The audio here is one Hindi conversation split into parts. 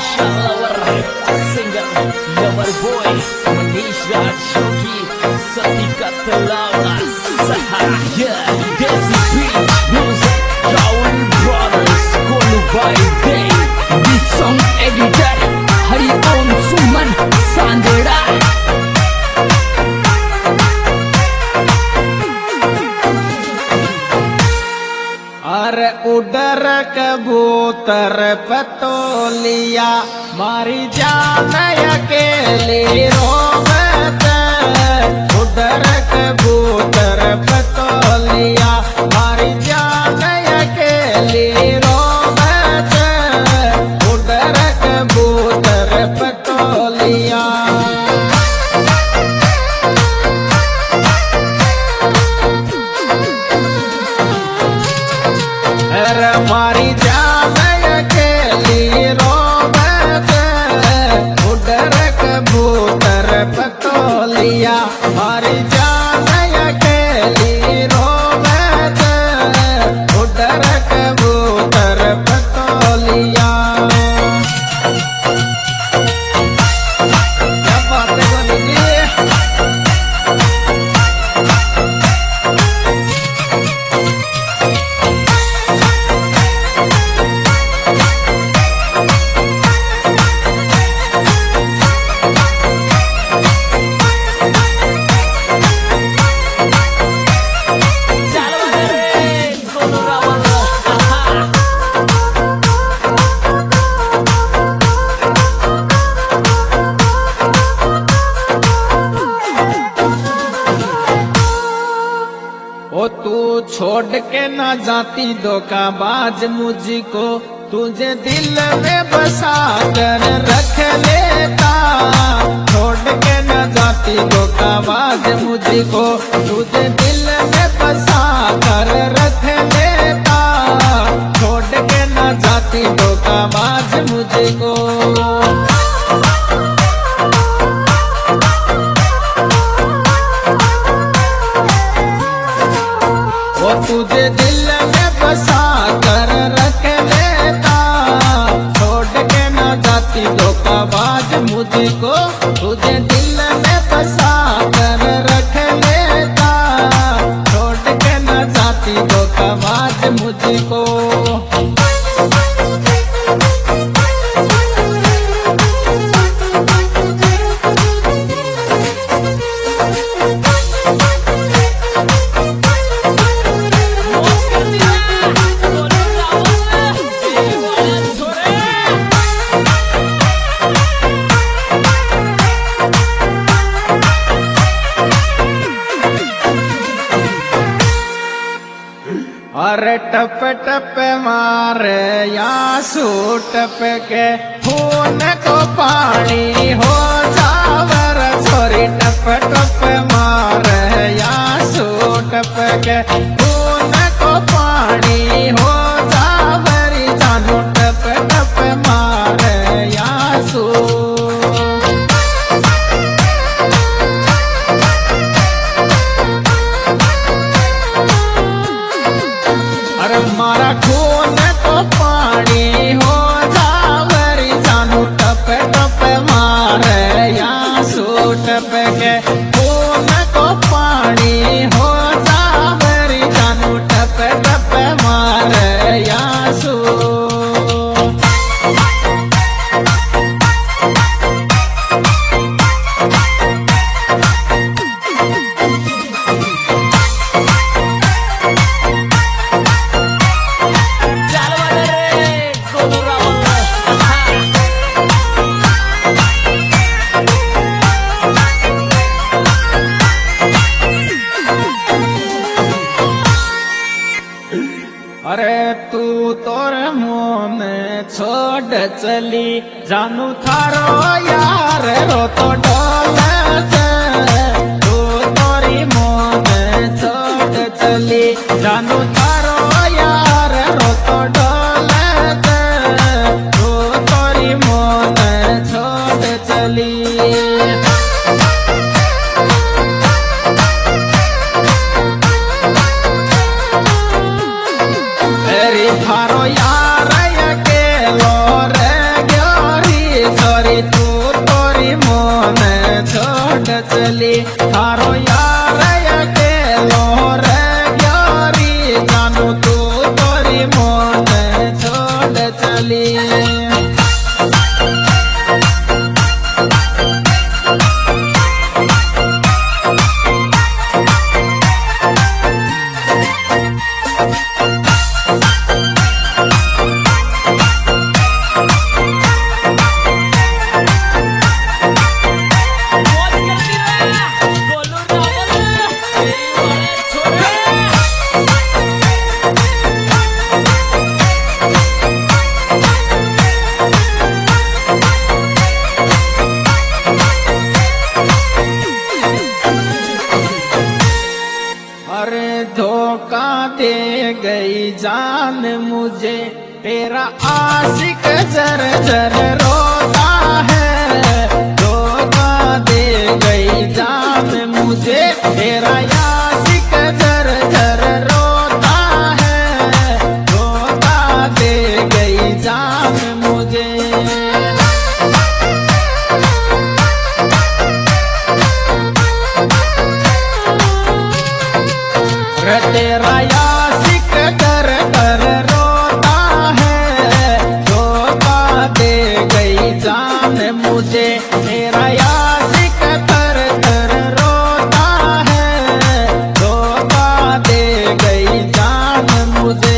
spesial lover singer lover boy Manish Raj Shogi Setika Telawas yeah Desi Beat Music Raul Brothers Kolu by Day The song editor Hari Om Suman Sandera अरे उडर कबूतर पतोलिया मारी जान अकेली रोवत उडर कबूतर पतोलिया मारी जान अकेली रोवत उडर कबूतर पतोलिया मारी जान अकेली रोवत उडर कबूतर पतोलिया मारी जान अकेली रोवत उडर कबूतर पतोलिया क्या बात है बोलिए ओ तू छोड़ के ना जाती धोखाबाज मुझको तुझे दिल में बसा कर रख लेता छोड़ के ना जाती धोखाबाज मुझको तुझे दिल में बसा कर रख लेता छोड़ के ना जाती धोखाबाज मुझको वो तुझे दिल में बसा कर रख लेता छोड़ के ना जाती धोखाबाज मुझको तुझे दिल में बसा कर रख लेता छोड़ के ना जाती धोखाबाज मुझको अरे टप टप मारे या टप के खून को पानी हो जावर छोरी टप टप मारे या टप के खून को पानी हो जावर जानू टप टप मारे या अरे मारा खून को पानी हो जावरी जानू टप टप मारे या टप के खून को पानी हो जावरी जानू टप टप मारे या अरे तू तोर मोन छोड़ चली जानू थारो यार रो तो डोल तू तोरी मोन छोड़ चली जानू थारो यार रो तो डोल तू तोरी मोन छोड़ चली थारो यार अकेलो रे ग्योरी धोखा दे गई जान मुझे, तेरा आशिक जर जर रोता है। धोखा दे गई जान मुझे, तेरा आशिक जर जर रोता है। धोखा दे गई जान मुझे। तेरा आशिक दर दर रोता है। धोखा दे गई जान मुझे, तेरा आशिक दर दर रोता है। धोखा दे गई जान मुझे।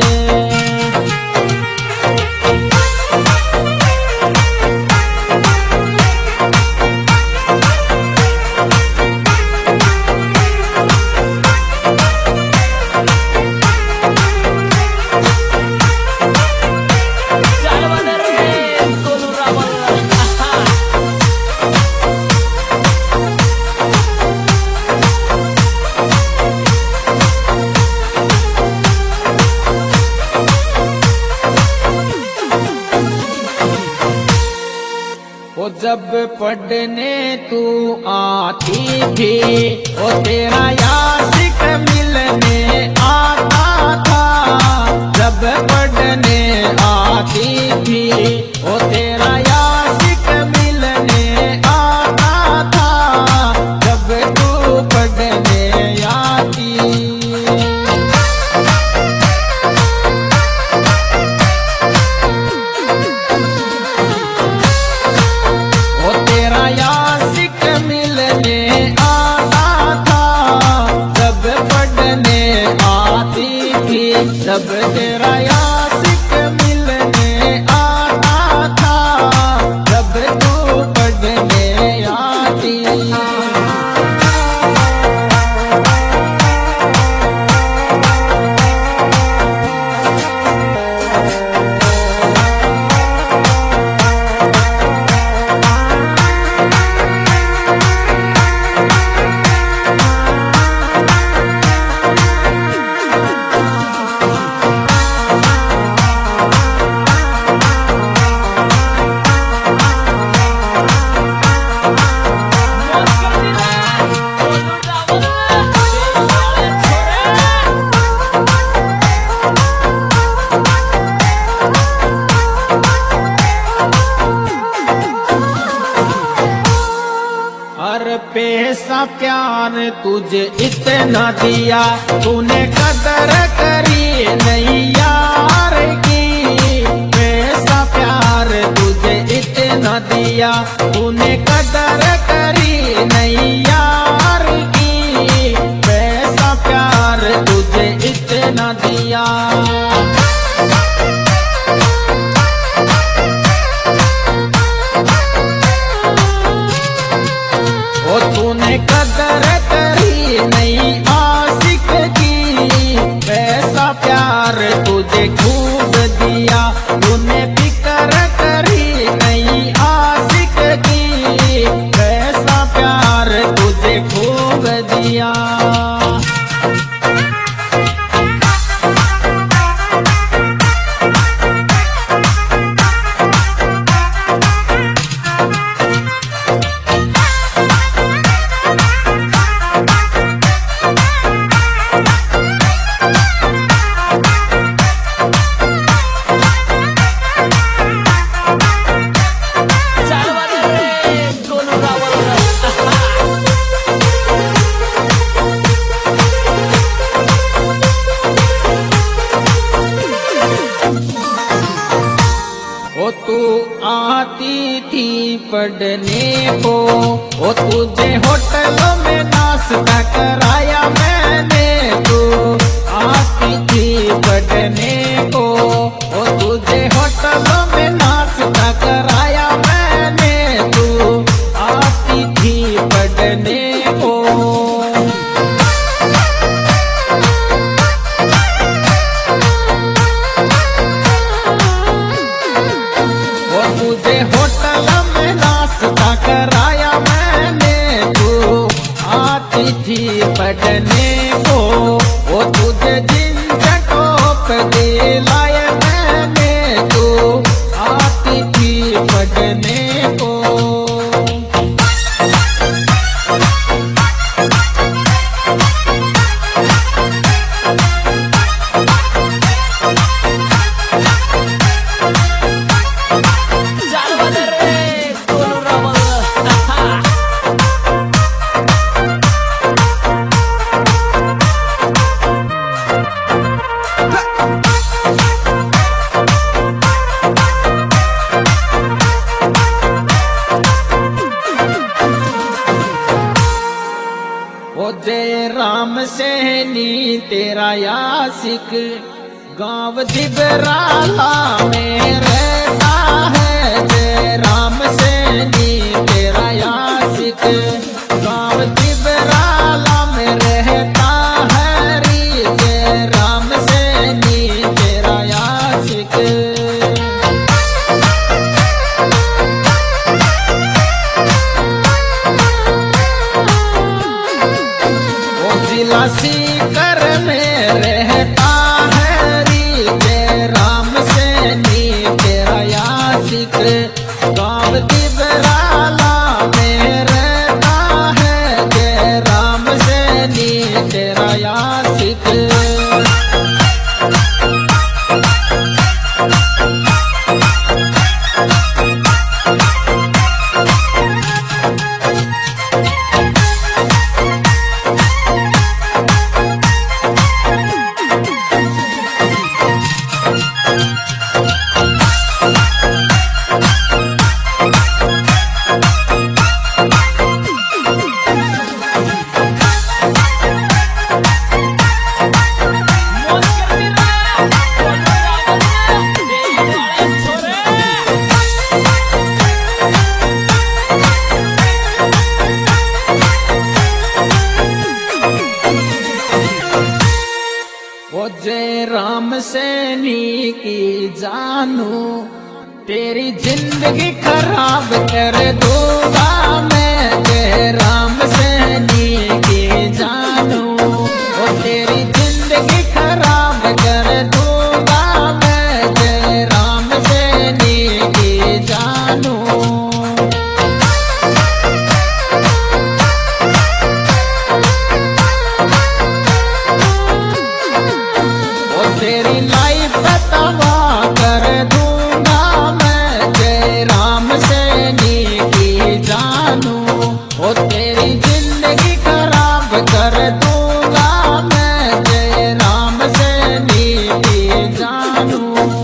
ओ जब पढ़ने तू आती थी, ओ तेरा आशिक मिलने आता था। जब पढ़ने आती थी, ओ तेरा आशिक मिलने आता था। जब तू पढ़ने आती, जब तेरा आशिक मिलने आता था। जब तू पढ़ने आती, पैसा प्यार तुझे इतना दिया, तूने कदर करी नहीं यार की। पैसा प्यार तुझे इतना दिया, तूने कदर करी नहीं यार की। पैसा प्यार तुझे इतना दिया, तूने कदर करी नहीं आशिक की। पैसा प्यार तुझे खूब दिया, तूने फिक्र करी नहीं आशिक की। पैसा प्यार तुझे खूब दिया। ओ तू आती थी पढ़ने को, ओ तुझे होटलों में नाश्ता कराया मैंने। तू आती थी पढ़ने को, ओ तुझे होटलों में नाश्ता कराया मैंने। तू आती थी पढ़ने को, तुझे होटल में नाश्ता कराया मैंने। तू तेरा यासिक गाँव दिबराला में रहता है जय राम सैनी तेरा यासिक गाँव दिबराला में रहता है री जय राम सैनी तेरा यासिक। जिला सीकर में रहता है री जय राम सैनी तेरा यासिक गाँव दिबराला में रहता है जय राम सैनी तेरा यासिक। जय राम सैनी की जानू तेरी जिंदगी खराब कर दूंगा मैं जय राम सैनी की जानू वो तेरी जिंदगी खराब कर दूंगा मैं जय राम सैनी की जानू। तेरी लाइफ तबाह कर दूंगा मैं जय राम सैनी की जानू ओ तेरी जिंदगी खराब कर दूंगा मैं जय राम सैनी की जानू।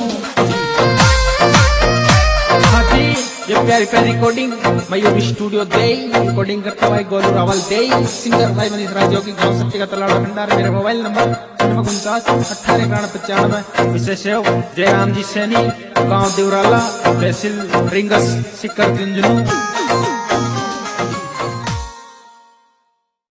हाँ जी, ये प्यारी प्यारी रिकॉर्डिंग मयूर स्टूडियो दे रिकॉर्डिंग करता हुआ गोलू रावल दे सिंगर भाई मनीष राज जो की गाँव सत्य का तलाड़ा भंडार। मेरा मोबाइल नंबर 49 विशेष जय राम जी सैनी गाँव देवराला तहसील रिंगस सिक्कर झुंझुनू।